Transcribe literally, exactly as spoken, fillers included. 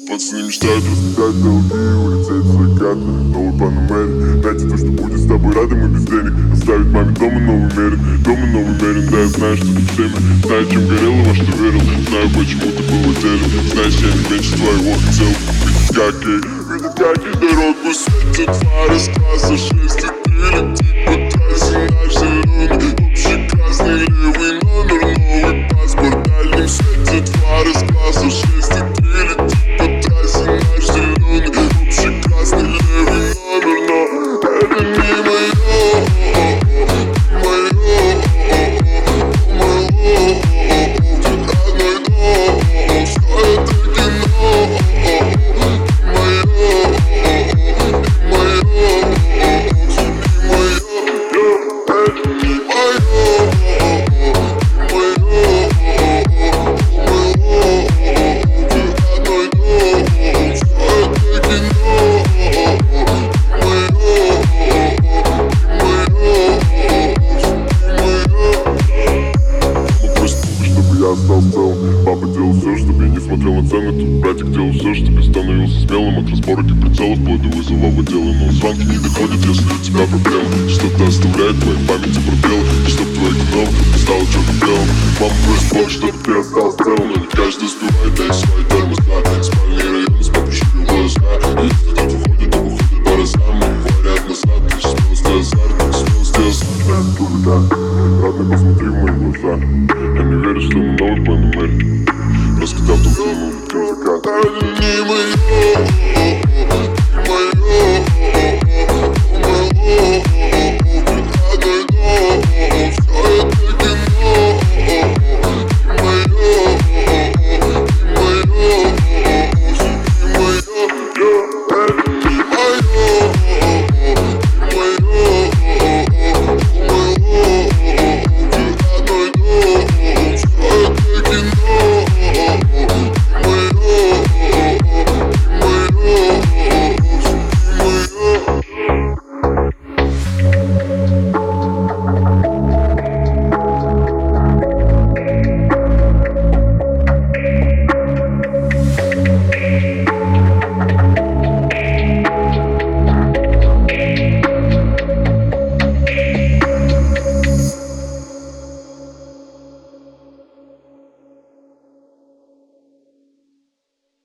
Пацаны мечтают раскидать долги, улететь в закат, новый Панамере. Найти то, что будет с тобой рядом и без денег. Оставить маме дома новый мерин, дома новый мерин. Да, я знаю, что ты всеми, знаю, чем горел и во что верил. Знаю, почему ты был в деле. Знаешь, я не меньше твоего хотел. Видеть, как ей, видеть, как ей дорогу светят фары с класса шесть. И ты летит по трассе наш зеленый, общий красный левый номер, новый паспорт. Дальним светят фары с класса шесть. И ты летит по трассе наш зеленый, общий красный левый номер. Но это не мое, мое, мое, родной дом, что это кино. Мое, мое, не мое, это не мое. Стал целым. Папа делал все, чтобы я не смотрел на цены. Тут братик делал все, чтобы я становился смелым. От разборок и прицелов вплоть до вызова в отделы. Но звонки не доходят, если у тебя проблемы. Что-то оставляет в моей памяти пробелы. И чтоб твое кино не стало черно-белым. Мама просит Бог, чтобы ты остался целым. Но не каждый успевает, да и свои тормоза. Спальные районы с подушкой в глаза. И если кто-то выходит, то выходит по разам. И говорят назад, ты смелости азарт, ты смелости азарт. Родной, посмотри в мои глаза. Я не верю, что мы новый Панамере. Раскидав тут фильмы, закат. Это не мое.